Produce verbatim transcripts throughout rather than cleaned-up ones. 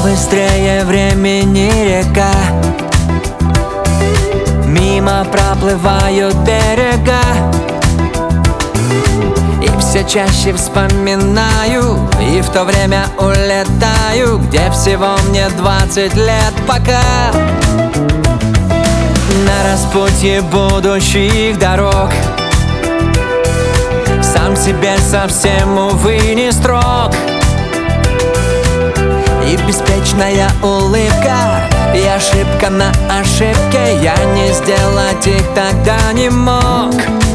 быстрее времени река, мимо проплывают берега, и все чаще вспоминаю, и в то время улетаю, где всего мне двадцать лет пока. На распутье будущих дорог сам себе совсем, увы, не строг. И беспечная улыбка, и ошибка на ошибке, я не сделать их тогда не мог.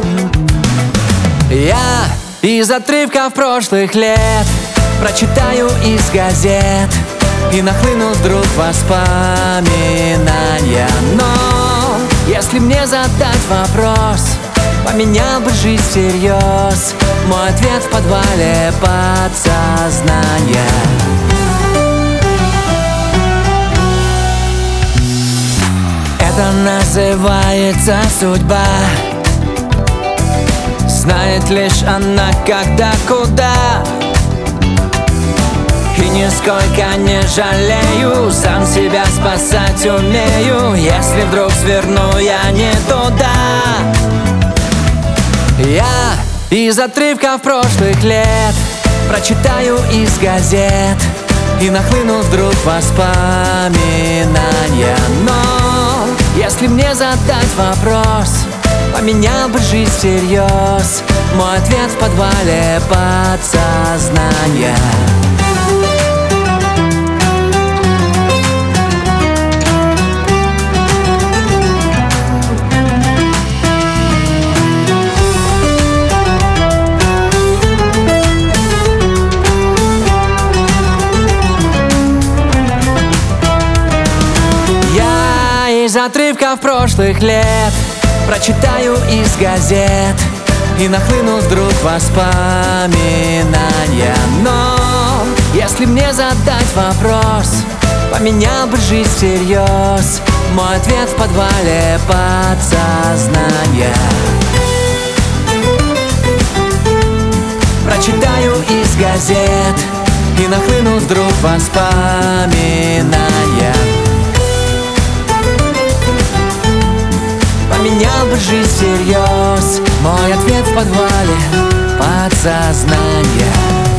Я из отрывков прошлых лет прочитаю из газет, и нахлынут вдруг воспоминания. Но если мне задать вопрос, поменял бы жизнь всерьез, мой ответ в подвале подсознания. Это называется судьба, знает лишь она когда, куда. И нисколько не жалею, сам себя спасать умею, если вдруг сверну я не туда. Я из отрывков прошлых лет прочитаю из газет, и нахлынут вдруг воспоминания. Но если мне задать вопрос, поменял бы жизнь всерьез, мой ответ в подвале подсознания. Из отрывков прошлых лет прочитаю из газет, и нахлынут вдруг воспоминания. Но если мне задать вопрос, поменял бы жизнь всерьез, мой ответ в подвале подсознания. Прочитаю из газет, и нахлынут вдруг воспоминания. Поменял бы жизнь всерьез, мой ответ в подвале подсознания.